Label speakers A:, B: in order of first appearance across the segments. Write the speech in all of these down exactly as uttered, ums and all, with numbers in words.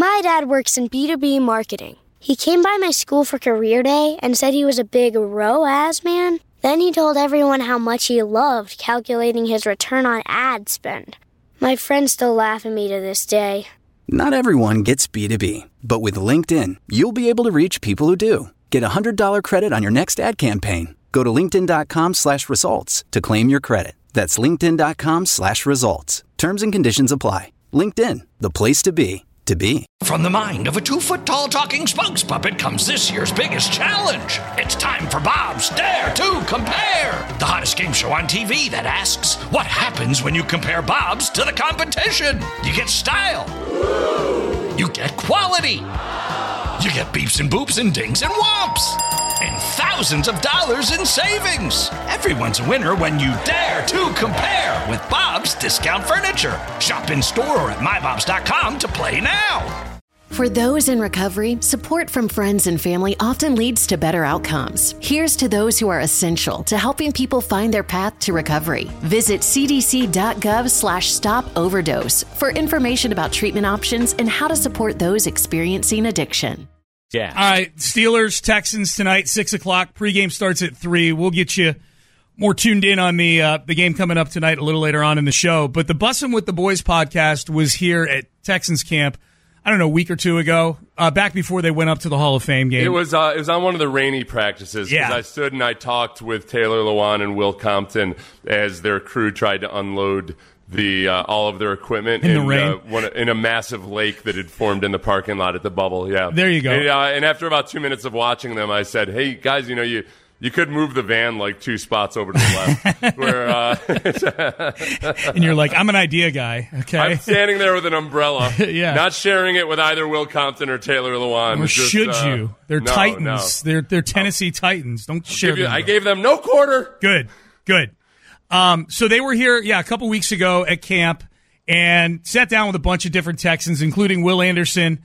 A: My dad works in B two B marketing. He came by my school for career day and said he was a big R O A S man. Then he told everyone how much he loved calculating his return on ad spend. My friends still laugh at me to this day.
B: Not everyone gets B two B, but with LinkedIn, you'll be able to reach people who do. Get a one hundred dollars credit on your next ad campaign. Go to linkedin.com slash results to claim your credit. That's linkedin.com slash results. Terms and conditions apply. LinkedIn, the place to be, to be.
C: From the mind of a two-foot-tall talking spokes puppet comes this year's biggest challenge. It's time for Bob's Dare to Compare, the hottest game show on T V that asks, what happens when you compare Bob's to the competition? You get style. You get quality. You get beeps and boops and dings and whomps. And thousands of dollars in savings. Everyone's a winner when you dare to compare with Bob's Discount Furniture. Shop in store or at my bobs dot com to play now.
D: For those in recovery, support from friends and family often leads to better outcomes. Here's to those who are essential to helping people find their path to recovery. Visit cdc.gov slash stop overdose for information about treatment options and how to support those experiencing addiction.
E: Yeah. All right, Steelers, Texans tonight, six o'clock. Pregame starts at three. We'll get you more tuned in on the uh, the game coming up tonight a little later on in the show. But the Bussin' with the Boys podcast was here at Texans camp, I don't know, a week or two ago, uh, back before they went up to the Hall of Fame game.
F: It was uh, it was on one of the rainy practices.
E: Yeah.
F: I stood and I talked with Taylor Lewan and Will Compton as their crew tried to unload the uh, all of their equipment
E: in,
F: in,
E: the rain.
F: uh, one, in a massive lake that had formed in the parking lot at the Bubble. Yeah,
E: there you go.
F: And, uh, and after about two minutes of watching them, I said, "Hey guys, you know you." You could move the van like two spots over to the left. where, uh,
E: and you're like, I'm an idea guy, okay?
F: I'm standing there with an umbrella,
E: yeah.
F: not sharing it with either Will Compton or Taylor Lewan.
E: Or
F: just,
E: should
F: uh,
E: you? They're
F: no,
E: Titans.
F: No.
E: They're they're Tennessee Titans. Don't share
F: you,
E: them.
F: I gave them no quarter.
E: Good, good. Um, so they were here, yeah, a couple weeks ago at camp and sat down with a bunch of different Texans, including Will Anderson,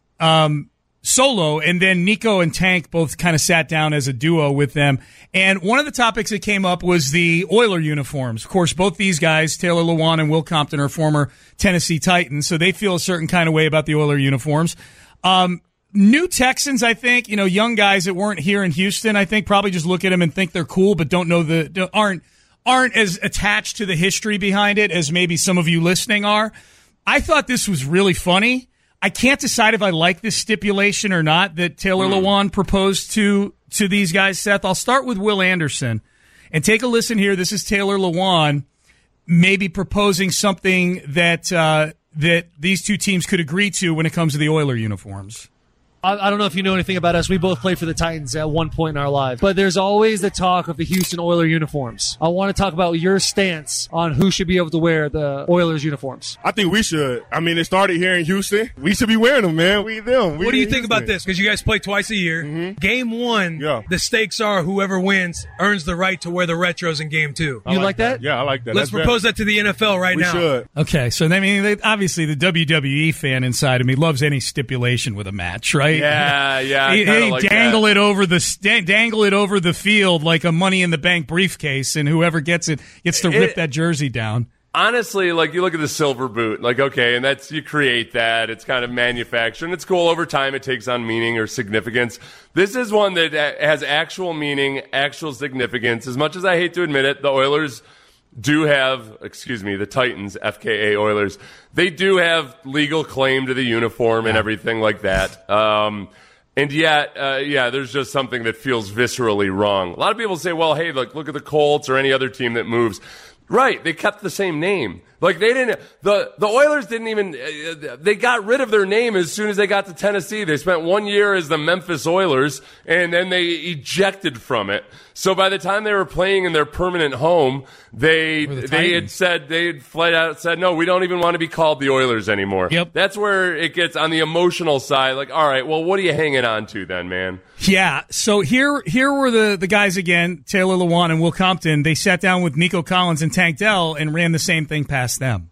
E: um, solo, and then Nico and Tank both kind of sat down as a duo with them. And one of the topics that came up was the Oiler uniforms. Of course, both these guys, Taylor Lewan and Will Compton, are former Tennessee Titans, so they feel a certain kind of way about the Oiler uniforms. Um, new Texans, I think, you know, young guys that weren't here in Houston, I think probably just look at them and think they're cool, but don't know the aren't aren't as attached to the history behind it as maybe some of you listening are. I thought this was really funny. I can't decide if I like this stipulation or not that Taylor mm. Lewan proposed to to these guys, Seth. I'll start with Will Anderson and take a listen here. This is Taylor Lewan maybe proposing something that uh, that these two teams could agree to when it comes to the Oiler uniforms.
G: I don't know if you know anything about us. We both played for the Titans at one point in our lives. But there's always the talk of the Houston Oilers uniforms. I want to talk about your stance on who should be able to wear the Oilers uniforms.
H: I think we should. I mean, it started here in Houston. We should be wearing them, man. We them. We
I: what do you
H: think
I: Houston. About this? Because you guys play twice a year. Mm-hmm. Game one, yeah. The stakes are whoever wins earns the right to wear the retros in game two.
G: You like, like that?
H: that? Yeah, I like that.
I: Let's
H: That's
I: propose
H: better.
I: that to the N F L right
H: we
I: now.
H: We should.
E: Okay, so I mean, they, obviously the W W E fan inside of me loves any stipulation with a match, right?
F: Yeah, yeah. Yeah,
E: he, he
F: like
E: dangle
F: that.
E: it over the dangle it over the field like a Money in the Bank briefcase, and whoever gets it gets to rip it, that jersey down.
F: Honestly, like you look at the silver boot, like okay, and that's you create that. It's kind of manufactured, and it's cool. Over time, it takes on meaning or significance. This is one that has actual meaning, actual significance. As much as I hate to admit it, the Oilers do have, excuse me, the Titans, F K A Oilers. They do have legal claim to the uniform and everything like that. Um, And yet, uh, yeah, there's just something that feels viscerally wrong. A lot of people say, well, hey, look, look at the Colts or any other team that moves. Right, they kept the same name. Like, they didn't, the, the Oilers didn't even, uh, they got rid of their name as soon as they got to Tennessee. They spent one year as the Memphis Oilers, and then they ejected from it. So by the time they were playing in their permanent home, they,
E: the
F: they had said, they had flat out said, no, we don't even want to be called the Oilers anymore.
E: Yep.
F: That's where it gets on the emotional side, like, all right, well, what are you hanging on to then, man?
E: Yeah, so here here were the, the guys again, Taylor Lewan and Will Compton. They sat down with Nico Collins and Tank Dell and ran the same thing past them.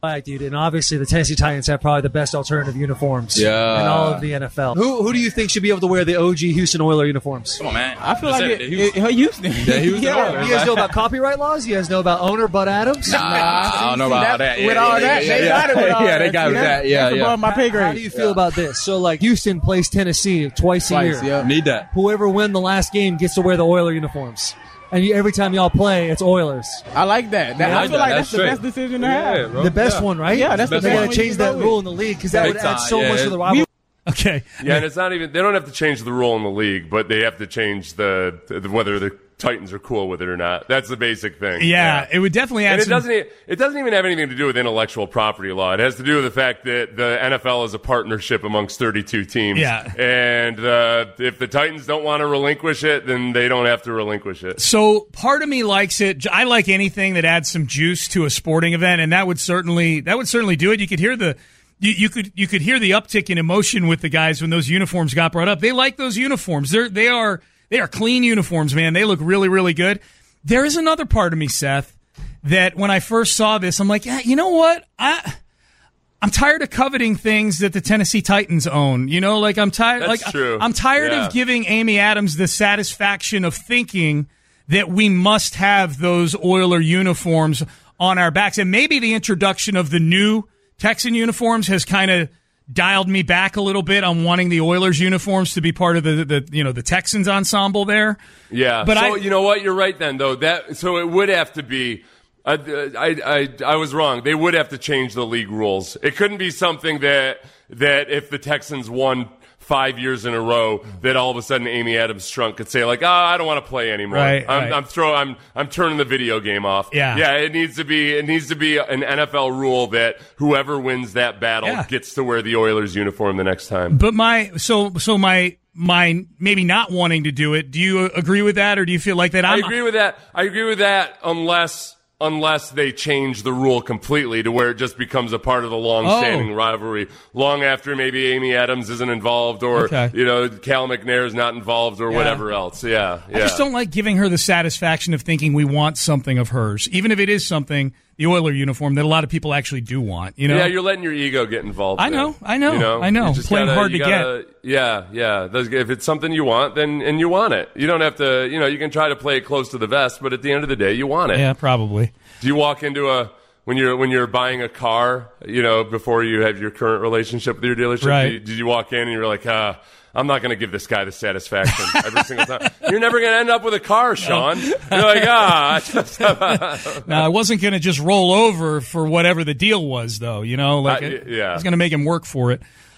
G: Right, dude, and obviously the Tennessee Titans have probably the best alternative uniforms
J: yeah.
G: in all of the N F L. Who who do you think should be able to wear the O G Houston Oilers uniforms?
J: Come on, man.
K: I feel
J: Just
K: like
J: it,
K: it,
J: Houston.
K: it, it, Houston.
J: Yeah, Houston
G: yeah.
J: Oilers,
G: You guys
J: man.
G: know about copyright laws? You guys know about owner Bud Adams?
J: Nah, I don't know about all that.
K: With
J: Yeah,
K: all
J: yeah,
K: that,
J: yeah,
K: they
J: yeah.
K: got it with all
J: Yeah,
K: that.
J: they got
K: See,
J: that. Yeah,
K: that's
J: yeah.
K: above my pay grade.
G: How do you feel about this? So, like, Houston plays Tennessee twice a
K: Twice,
G: year.
K: yeah.
J: Need that.
G: Whoever wins the last game gets to wear the Oiler uniforms. And you, every time y'all play, it's Oilers.
K: I like that. that
J: I
K: I,
J: like
K: feel
J: that.
K: like
J: That's
K: that's, the
J: straight.
K: best decision to
J: Yeah,
K: have.
J: bro.
G: The best
J: Yeah.
G: one, right?
K: Yeah, that's the
G: They
K: best
G: got
K: one
G: to
K: you
G: change
K: can go
G: that
K: with.
G: rule in the league because that
J: Big
G: would add
J: time,
G: so
J: yeah.
G: much to the rivalry.
E: Okay.
F: Yeah, and it's not even, they don't have to change the rule in the league, but they have to change the, the whether the Titans are cool with it or not. That's the basic thing.
E: Yeah, it would definitely add
F: And it
E: some-
F: doesn't, e- it doesn't even have anything to do with intellectual property law. It has to do with the fact that the N F L is a partnership amongst thirty-two teams.
E: Yeah.
F: And uh, if the Titans don't want to relinquish it, then they don't have to relinquish it.
E: So part of me likes it. I like anything that adds some juice to a sporting event, and that would certainly that would certainly do it. You could hear the you, you could you could hear the uptick in emotion with the guys when those uniforms got brought up. They like those uniforms. They're they are they are clean uniforms, man. They look really really good. There is another part of me, Seth, that when I first saw this, I'm like, yeah, you know what? I I'm tired of coveting things that the Tennessee Titans own. You know, like I'm tired.
F: That's
E: like
F: true.
E: I'm tired
F: Yeah.
E: of giving Amy Adams the satisfaction of thinking that we must have those Oiler uniforms on our backs, and maybe the introduction of the new Texan uniforms has kind of dialed me back a little bit on wanting the Oilers uniforms to be part of the, the you know the Texans ensemble there.
F: Yeah,
E: But
F: so
E: I-
F: you know what? You're right then, though. That so it would have to be. I, I, I, I was wrong. They would have to change the league rules. It couldn't be something that that if the Texans won five years in a row, that all of a sudden Amy Adams Strunk could say like, "Ah, oh, I don't want to play anymore.
E: Right,
F: I'm,
E: right.
F: I'm throw, I'm, I'm turning the video game off."
E: Yeah.
F: yeah. It needs to be. It needs to be an N F L rule that whoever wins that battle
E: Yeah.
F: gets to wear the Oilers uniform the next time.
E: But my so so my my maybe not wanting to do it. Do you agree with that, or do you feel like that?
F: I
E: I'm,
F: agree with that. I agree with that unless unless they change the rule completely to where it just becomes a part of the long-standing
E: Oh.
F: rivalry, long after maybe Amy Adams isn't involved or
E: Okay.
F: you know Cal McNair is not involved or
E: Yeah.
F: whatever else. Yeah, yeah.
E: I just don't like giving her the satisfaction of thinking we want something of hers, even if it is something, the Oiler uniform, that a lot of people actually do want. You know?
F: Yeah, you're letting your ego get involved.
E: I
F: in
E: know,
F: it.
E: I know,
F: You know,
E: I know.
F: You just
E: Playing
F: gotta-
E: hard
F: you
E: to
F: gotta- Yeah, yeah. Those- If it's something you want, then and you want it. You don't have to. You know, you can try to play it close to the vest, but at the end of the day, you want it.
E: Yeah, probably.
F: Do you walk into a when you're when you're buying a car, you know, before you have your current relationship with your dealership?
E: Right.
F: Did, did you walk in and you're like, ah, I'm not going to give this guy the satisfaction every single time. You're never going to end up with a car, Sean. You're like, ah. I just,
E: Now, I wasn't going to just roll over for whatever the deal was, though. You know, like
F: Uh,
E: it-
F: yeah.
E: I was going to make him work for it.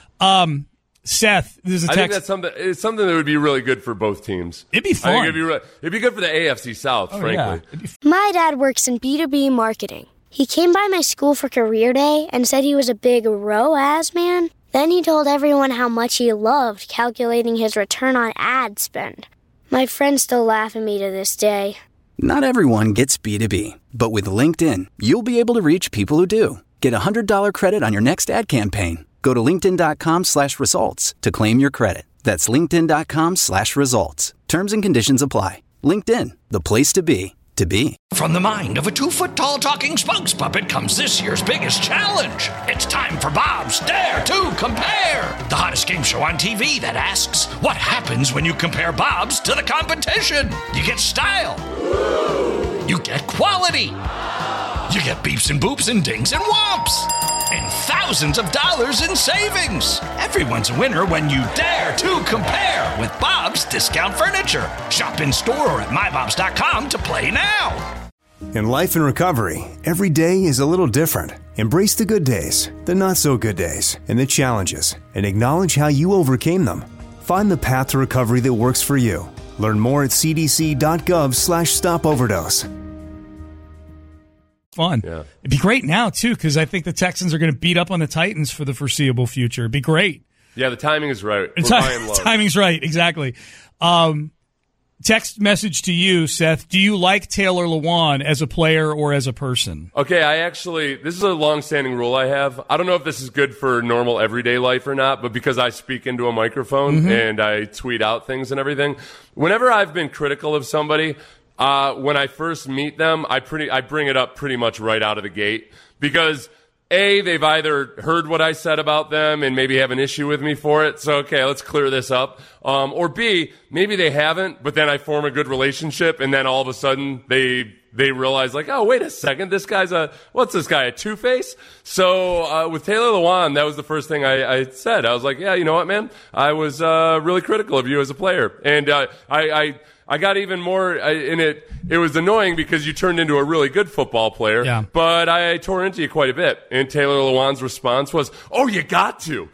E: Um, Seth, this is a
F: I think
E: text.
F: that's something. It's something that would be really good for both teams.
E: It'd be
F: I think
E: fun.
F: it'd be re- it'd be good for the A F C South,
E: Oh,
F: frankly.
E: yeah.
A: My dad works in B two B marketing. He came by my school for career day and said he was a big R O A S man. Then he told everyone how much he loved calculating his return on ad spend. My friends still laugh at me to this day.
B: Not everyone gets B two B, but with LinkedIn, you'll be able to reach people who do. Get a one hundred dollars credit on your next ad campaign. Go to linkedin.com slash results to claim your credit. That's linkedin.com slash results. Terms and conditions apply. LinkedIn, the place to be, to be.
C: From the mind of a two-foot-tall talking spokes puppet comes this year's biggest challenge. It's time for Bob's Dare to Compare, the hottest game show on T V that asks, what happens when you compare Bob's to the competition? You get style. You get quality. You get beeps and boops and dings and whomps. And thousands of dollars in savings. Everyone's a winner when you dare to compare with Bob's Discount Furniture. Shop in store or at my bobs dot com to play now.
L: In life and recovery, every day is a little different. Embrace the good days, the not so good days, and the challenges, and acknowledge how you overcame them. Find the path to recovery that works for you. Learn more at cdc.gov slash stop overdose.
E: Fun.
F: Yeah.
E: It'd be great now, too, because I think the Texans are going to beat up on the Titans for the foreseeable future. It'd be great.
F: Yeah, the timing is right. We're
E: Ti-
F: buying low.
E: Timing's right, exactly. Um, text message to you, Seth. Do you like Taylor Lewan as a player or as a person?
F: Okay, I actually, this is a long-standing rule I have. I don't know if this is good for normal everyday life or not, but because I speak into a microphone
E: Mm-hmm.
F: and I tweet out things and everything, whenever I've been critical of somebody, uh, when I first meet them, I pretty, I bring it up pretty much right out of the gate because A, they've either heard what I said about them and maybe have an issue with me for it. So, okay, let's clear this up. Um, or B, maybe they haven't, but then I form a good relationship and then all of a sudden they they realize like, oh, wait a second, this guy's a, what's this guy, a two-face? So uh, with Taylor Lewan, that was the first thing I, I said. I was like, yeah, you know what, man? I was uh, really critical of you as a player. And uh, I... I I got even more in it. It was annoying because you turned into a really good football player,
E: yeah.
F: but I tore into you quite a bit. And Taylor Lewan's response was, oh, you got to.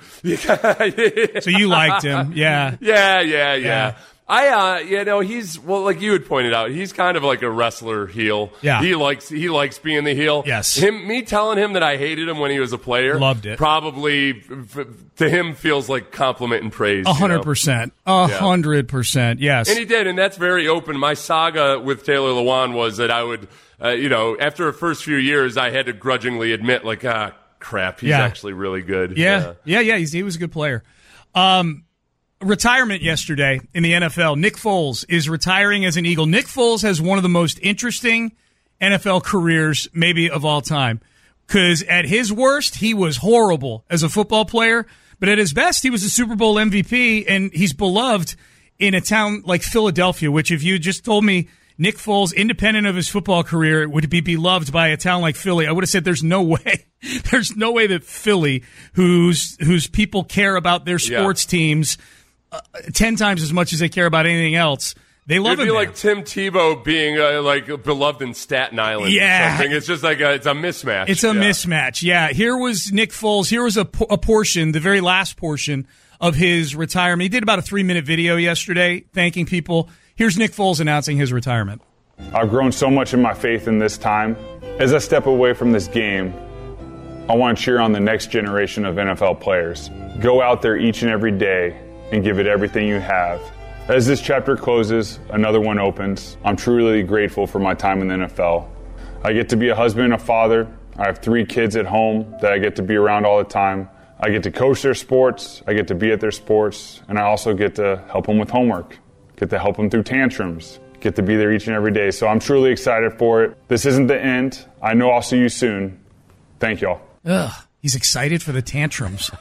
E: So you liked him. Yeah.
F: Yeah, yeah, yeah.
E: yeah.
F: I, uh, you know, he's, well, like you had pointed out, he's kind of like a wrestler heel.
E: Yeah.
F: He likes, he likes being the heel.
E: Yes.
F: Him, me telling him that I hated him when he was a player.
E: Loved it.
F: Probably, f- to him, feels like compliment and praise.
E: A hundred percent. A hundred percent. Yes.
F: And he did, and that's very open. My saga with Taylor Lewan was that I would, uh, you know, after the first few years, I had to grudgingly admit, like, ah, crap, he's
E: yeah.
F: actually really good.
E: Yeah. Yeah, yeah, yeah he's, he was a good player. Um, Retirement yesterday in the N F L. Nick Foles is retiring as an Eagle. Nick Foles has one of the most interesting N F L careers maybe of all time because at his worst, he was horrible as a football player, but at his best, he was a Super Bowl M V P, and he's beloved in a town like Philadelphia, which if you just told me Nick Foles, independent of his football career, would be beloved by a town like Philly, I would have said there's no way. There's no way that Philly, whose whose people care about their sports yeah. teams Uh, ten times as much as they care about anything else. They love
F: It'd
E: him.
F: be
E: there.
F: like Tim Tebow being uh, like beloved in Staten Island.
E: Yeah,
F: or something. It's just like a, it's a mismatch.
E: It's a
F: yeah.
E: mismatch. Yeah, here was Nick Foles. Here was a, a portion, the very last portion of his retirement. He did about a three minute video yesterday, thanking people. Here's Nick Foles announcing his retirement.
K: I've grown so much in my faith in this time. As I step away from this game, I want to cheer on the next generation of N F L players. Go out there each and every day and give it everything you have. As this chapter closes, another one opens. I'm truly grateful for my time in the N F L. I get to be a husband and a father. I have three kids at home that I get to be around all the time. I get to coach their sports. I get to be at their sports. And I also get to help them with homework, get to help them through tantrums, get to be there each and every day. So I'm truly excited for it. This isn't the end. I know I'll see you soon. Thank y'all.
E: Ugh. He's excited for the tantrums.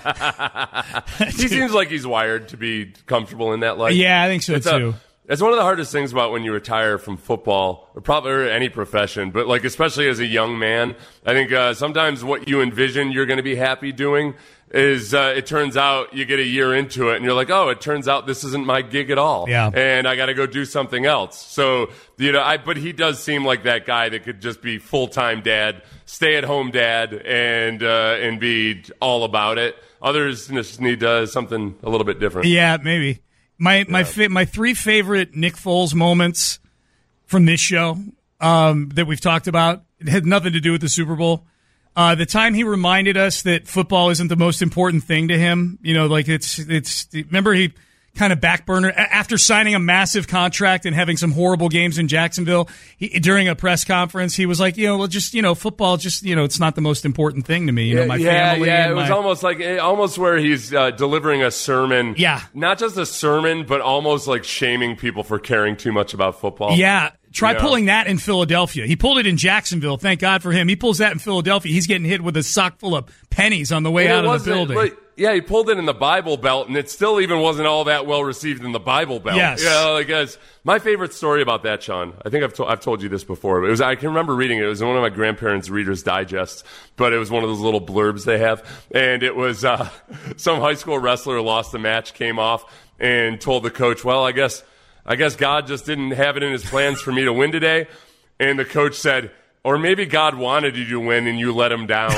F: He seems like he's wired to be comfortable in that life.
E: Yeah, I think so
F: it's
E: too.
F: A, it's one of the hardest things about when you retire from football, or probably or any profession, but like especially as a young man, I think uh, sometimes what you envision you're going to be happy doing is uh, it turns out you get a year into it and you're like, oh, it turns out this isn't my gig at all.
E: Yeah.
F: And I got to go do something else. So, you know, I, but he does seem like that guy that could just be full-time dad, stay-at-home dad, and, uh, and be all about it. Others just need uh, something a little bit different.
E: Yeah, maybe. My, my, fa- my three favorite Nick Foles moments from this show um, that we've talked about, it had nothing to do with the Super Bowl. Uh, the time he reminded us that football isn't the most important thing to him, you know, like it's, it's, remember he kind of backburner after signing a massive contract and having some horrible games in Jacksonville he, during a press conference, he was like, you know, well, just, you know, football, just, you know, it's not the most important thing to me, you know, my
F: yeah,
E: family.
F: Yeah,
E: and
F: it was
E: my...
F: almost like, almost where he's uh, delivering a sermon.
E: Yeah.
F: Not just a sermon, but almost like shaming people for caring too much about football.
E: Yeah. Try
F: You know?
E: pulling that in Philadelphia. He pulled it in Jacksonville. Thank God for him. He pulls that in Philadelphia. He's getting hit with a sock full of pennies on the way
F: And
E: out of the building.
F: Like, yeah, he pulled it in the Bible Belt, and it still even wasn't all that well received in the Bible Belt.
E: Yes.
F: You know, like, guys, my favorite story about that, Sean, I think I've, to- I've told you this before. But it was I can remember reading it. It was in one of my grandparents' Reader's Digests, but it was one of those little blurbs they have. And it was uh, some high school wrestler lost a match, came off, and told the coach, well, I guess... I guess God just didn't have it in his plans for me to win today. And the coach said, or maybe God wanted you to win and you let him down.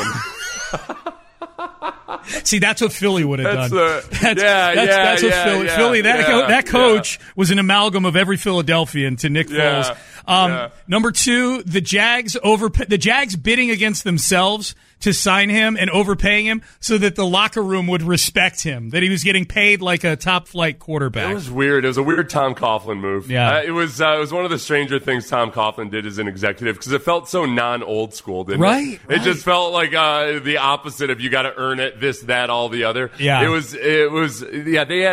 E: See, that's what Philly would have
F: That's
E: done.
F: the-
E: that's,
F: yeah,
E: that's,
F: yeah,
E: that's what
F: yeah,
E: Philly,
F: yeah,
E: Philly that,
F: yeah,
E: co- that coach
F: yeah.
E: was an amalgam of every Philadelphian to Nick
F: Yeah,
E: Foles. Um,
F: yeah.
E: Number two, the Jags over the Jags bidding against themselves to sign him and overpaying him so that the locker room would respect him, that he was getting paid like a top flight quarterback.
F: It was weird. It was a weird Tom Coughlin move.
E: Yeah.
F: Uh, it was uh, it was one of the stranger things Tom Coughlin did as an executive because it felt so non-old school, didn't
E: Right,
F: it?
E: right.
F: It just felt like uh, the opposite of you got to earn it, this, that, all the other.
E: Yeah.
F: It was, it was, yeah, they had...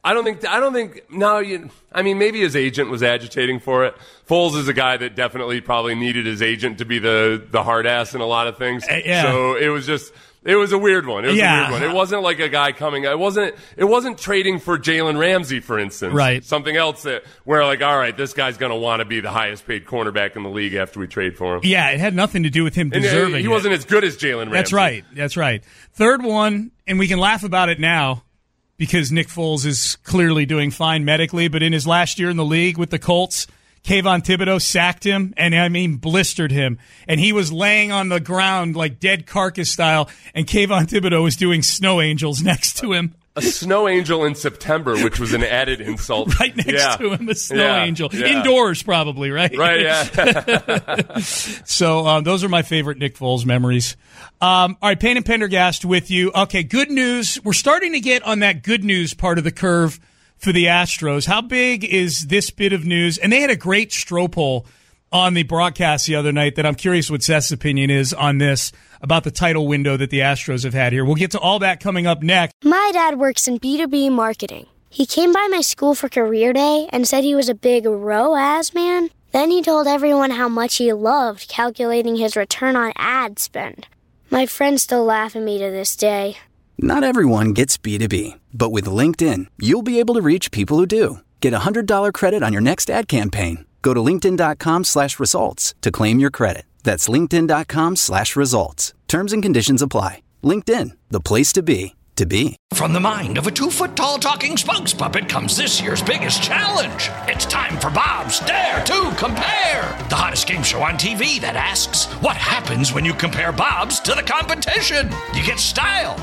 F: I don't think. I don't think. No, you. I mean, maybe his agent was agitating for it. Foles is a guy that definitely probably needed his agent to be the the hard ass in a lot of things.
E: Uh, yeah.
F: So it was just. It was a weird one. It was
E: yeah.
F: a weird one. It wasn't like a guy coming. It wasn't. It wasn't trading for Jalen Ramsey, for instance.
E: Right.
F: Something else that where like, all right, this guy's going to want to be the highest paid cornerback in the league after we trade for him.
E: Yeah, it had nothing to do with him deserving.
F: And he
E: it.
F: wasn't as good as Jalen Ramsey.
E: That's right. That's right. Third one, and we can laugh about it now because Nick Foles is clearly doing fine medically. But in his last year in the league with the Colts, Kayvon Thibodeau sacked him, and I mean blistered him. And he was laying on the ground like dead carcass style, and Kayvon Thibodeau was doing snow angels next to him.
F: A snow angel in September, which was an added insult.
E: Right next
F: yeah.
E: to him, a snow
F: yeah.
E: angel.
F: Yeah.
E: Indoors, probably, right?
F: Right, yeah.
E: So um, those are my favorite Nick Foles memories. Um, all right, Payne and Pendergast with you. Okay, good news. We're starting to get on that good news part of the curve for the Astros. How big is this bit of news? And they had a great straw poll on the broadcast the other night that I'm curious what Seth's opinion is on this, about the title window that the Astros have had here. We'll get to all that coming up next.
A: My dad works in B two B marketing. He came by my school for career day and said he was a big R O A S man. Then he told everyone how much he loved calculating his return on ad spend. My friends still laugh at me to this day.
B: Not everyone gets B two B, but with LinkedIn, you'll be able to reach people who do. Get a one hundred dollars credit on your next ad campaign. Go to linkedin.com slash results to claim your credit. That's linkedin.com slash results. Terms and conditions apply. LinkedIn, the place to be, to be.
C: From the mind of a two-foot-tall talking Spunks puppet comes this year's biggest challenge. It's time for Bob's Dare to Compare, the hottest game show on T V that asks, what happens when you compare Bob's to the competition? You get style.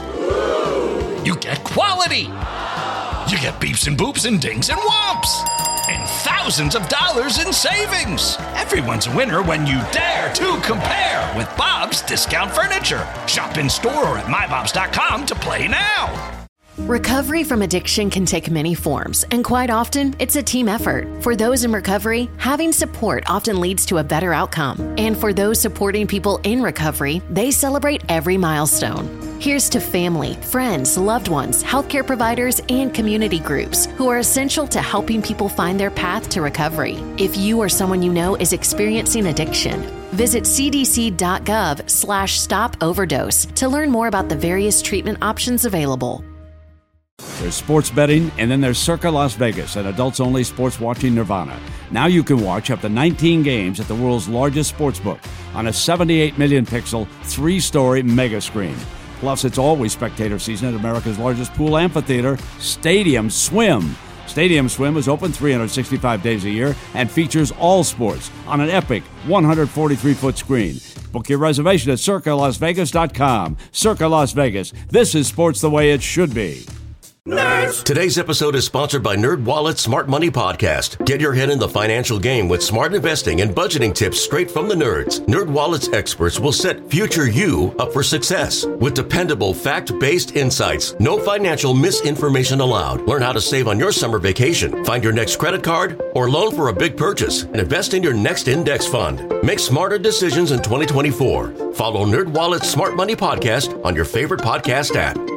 C: You get quality. You get beeps and boops and dings and whomps. And thousands of dollars in savings. Everyone's a winner when you dare to compare with Bob's Discount Furniture. Shop in store or at my bobs dot com to play now.
D: Recovery from addiction can take many forms, and quite often, it's a team effort. For those in recovery, having support often leads to a better outcome. And for those supporting people in recovery, they celebrate every milestone. Here's to family, friends, loved ones, healthcare providers, and community groups who are essential to helping people find their path to recovery. If you or someone you know is experiencing addiction, visit cdc.gov slash stop overdose to learn more about the various treatment options available.
M: There's sports betting, and then there's Circa Las Vegas, an adults-only sports-watching nirvana. Now you can watch up to nineteen games at the world's largest sportsbook on a seventy-eight million pixel, three-story mega screen. Plus, it's always spectator season at America's largest pool amphitheater, Stadium Swim. Stadium Swim is open three hundred sixty-five days a year and features all sports on an epic one hundred forty-three foot screen. Book your reservation at circa las vegas dot com. Circa Las Vegas. This is sports the way it should be.
N: Nerds! Today's episode is sponsored by NerdWallet's Smart Money Podcast. Get your head in the financial game with smart investing and budgeting tips straight from the nerds. NerdWallet's experts will set future you up for success. With dependable, fact-based insights, no financial misinformation allowed. Learn how to save on your summer vacation, find your next credit card, or loan for a big purchase, and invest in your next index fund. Make smarter decisions in twenty twenty-four. Follow NerdWallet's Smart Money Podcast on your favorite podcast app.